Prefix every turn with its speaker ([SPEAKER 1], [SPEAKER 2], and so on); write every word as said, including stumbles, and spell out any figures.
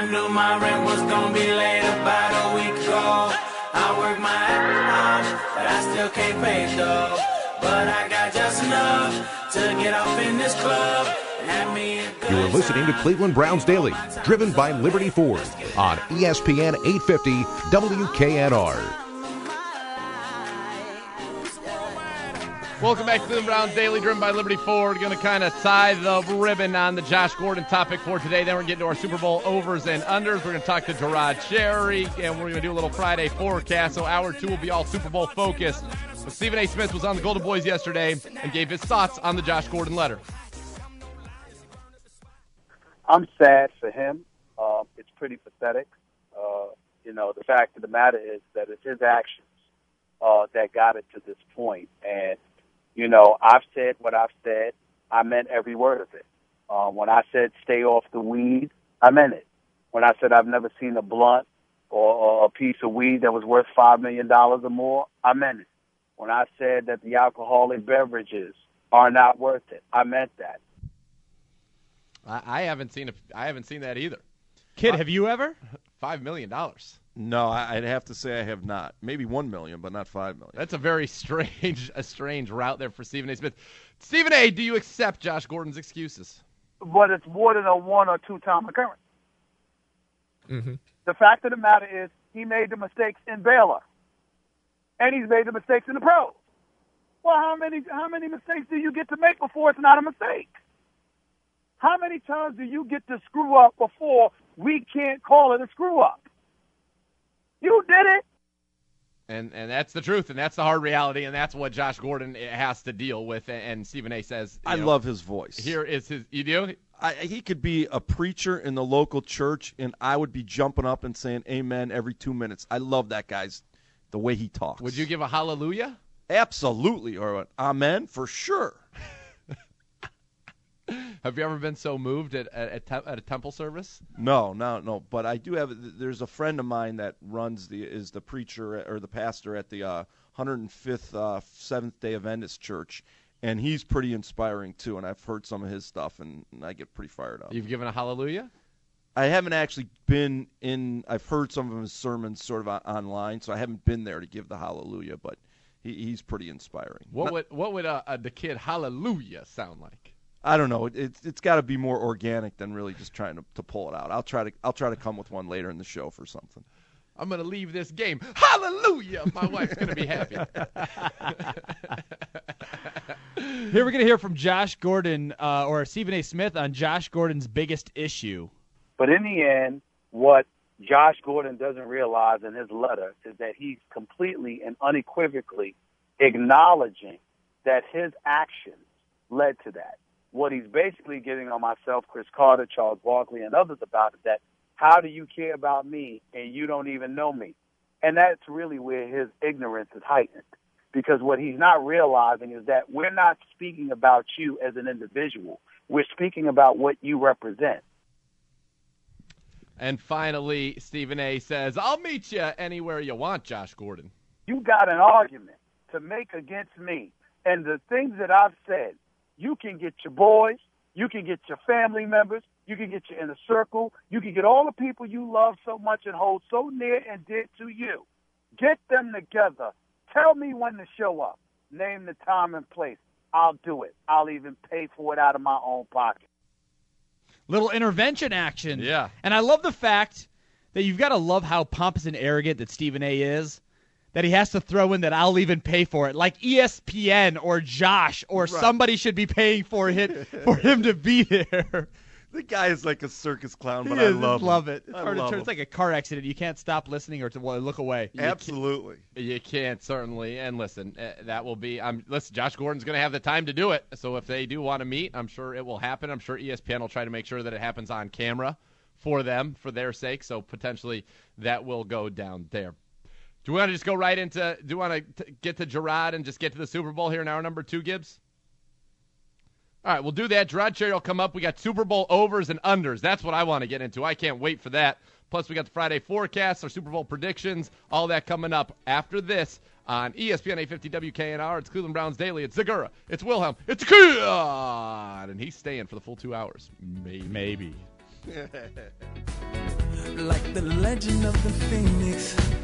[SPEAKER 1] I knew my rent was gonna be late about a week ago. I work my ass off, but I still can't pay though. But I got just enough to get off in this club. Have me a good
[SPEAKER 2] You're listening to Cleveland Browns Daily, driven by Liberty Ford on E S P N eight fifty W K N R.
[SPEAKER 3] Welcome back to Cleveland Browns Daily, driven by Liberty Ford. Going to kind of tie the ribbon on the Josh Gordon topic for today. Then we're getting to our Super Bowl overs and unders. We're going to talk to Gerard Cherry, and we're going to do a little Friday forecast. So hour two will be all Super Bowl focused. But Stephen A. Smith was on the Golden Boys yesterday and gave his thoughts on the Josh Gordon letter.
[SPEAKER 4] I'm sad for him. Uh, it's pretty pathetic. Uh, you know, the fact of the matter is that it's his actions uh, that got it to this point. And, you know, I've said what I've said. I meant every word of it. Uh, when I said stay off the weed, I meant it. When I said I've never seen a blunt or, or a piece of weed that was worth five million dollars or more, I meant it. When I said that the alcoholic beverages are not worth it, I meant that.
[SPEAKER 3] I, I haven't seen a, I haven't seen that either.
[SPEAKER 5] Kid, have you ever?
[SPEAKER 3] Five million dollars.
[SPEAKER 6] No, I'd have to say I have not. Maybe one million, but not five million.
[SPEAKER 3] That's a very strange, a strange route there for Stephen A. Smith. Stephen A., do you accept Josh Gordon's excuses?
[SPEAKER 4] But it's more than a one or two time occurrence.
[SPEAKER 5] Mm-hmm.
[SPEAKER 4] The fact of the matter is he made the mistakes in Baylor, and he's made the mistakes in the pros. Well, how many how many mistakes do you get to make before it's not a mistake? How many times do you get to screw up before we can't call it a screw up? You did it.
[SPEAKER 3] And and that's the truth, and that's the hard reality, and that's what Josh Gordon has to deal with. And Stephen A. says,
[SPEAKER 6] I
[SPEAKER 3] know,
[SPEAKER 6] love his voice.
[SPEAKER 3] Here is his. You do?
[SPEAKER 6] I, he could be a preacher in the local church, and I would be jumping up and saying amen every two minutes. I love that guy's, the way he talks.
[SPEAKER 3] Would you give a hallelujah?
[SPEAKER 6] Absolutely, or an amen for sure.
[SPEAKER 3] Have you ever been so moved at at, at a temple service?
[SPEAKER 6] No, no, no. But I do have. There's a friend of mine that runs the is the preacher or the pastor at the uh, one hundred fifth uh, Seventh Day Adventist Church, and he's pretty inspiring too. And I've heard some of his stuff, and, and I get pretty fired up.
[SPEAKER 3] You've given a hallelujah?
[SPEAKER 6] I haven't actually been in. I've heard some of his sermons sort of on, online, so I haven't been there to give the hallelujah. But he, he's pretty inspiring.
[SPEAKER 3] What
[SPEAKER 6] Not,
[SPEAKER 3] would what would uh, uh, the kid hallelujah sound like?
[SPEAKER 6] I don't know. It, it's it's got to be more organic than really just trying to, to pull it out. I'll try to I'll try to come with one later in the show for something.
[SPEAKER 3] I'm gonna leave this game. Hallelujah! My wife's gonna be happy.
[SPEAKER 5] Here we're gonna hear from Josh Gordon uh, or Stephen A. Smith on Josh Gordon's biggest issue.
[SPEAKER 4] But in the end, what Josh Gordon doesn't realize in his letter is that he's completely and unequivocally acknowledging that his actions led to that. What he's basically getting on myself, Chris Carter, Charles Barkley, and others about is that how do you care about me and you don't even know me? And that's really where his ignorance is heightened. Because what he's not realizing is that we're not speaking about you as an individual. We're speaking about what you represent.
[SPEAKER 3] And finally, Stephen A. says, I'll meet you anywhere you want, Josh Gordon.
[SPEAKER 4] You got an argument to make against me. And the things that I've said, you can get your boys, you can get your family members, you can get your inner circle, you can get all the people you love so much and hold so near and dear to you. Get them together. Tell me when to show up. Name the time and place. I'll do it. I'll even pay for it out of my own pocket.
[SPEAKER 5] Little intervention action.
[SPEAKER 3] Yeah.
[SPEAKER 5] And I love the fact that you've got to love how pompous and arrogant that Stephen A. is, that he has to throw in that I'll even pay for it. Like E S P N or Josh or right. somebody should be paying for it for him to be there.
[SPEAKER 6] The guy is like a circus clown, but
[SPEAKER 5] he
[SPEAKER 6] I
[SPEAKER 5] is,
[SPEAKER 6] love him.
[SPEAKER 5] love it. It's
[SPEAKER 6] I
[SPEAKER 5] hard to
[SPEAKER 6] love
[SPEAKER 5] turn.
[SPEAKER 6] him.
[SPEAKER 5] It's like a car accident. You can't stop listening or to well, look away.
[SPEAKER 6] Absolutely.
[SPEAKER 3] You can't, certainly. And listen, uh, that will be um, – listen, Josh Gordon's going to have the time to do it. So if they do want to meet, I'm sure it will happen. I'm sure E S P N will try to make sure that it happens on camera for them, for their sake. So potentially that will go down there. Do we want to just go right into – do you want to get to Gerard and just get to the Super Bowl here in hour number two, Gibbs? All right, we'll do that. Gerard Cherry will come up. We got Super Bowl overs and unders. That's what I want to get into. I can't wait for that. Plus, we got the Friday forecast, our Super Bowl predictions, all that coming up after this on E S P N eight fifty W K N R. It's Cleveland Browns Daily. It's Zagura. It's Wilhelm. It's Kid. And he's staying for the full two hours. Maybe.
[SPEAKER 5] Maybe.
[SPEAKER 1] the legend of the phoenix.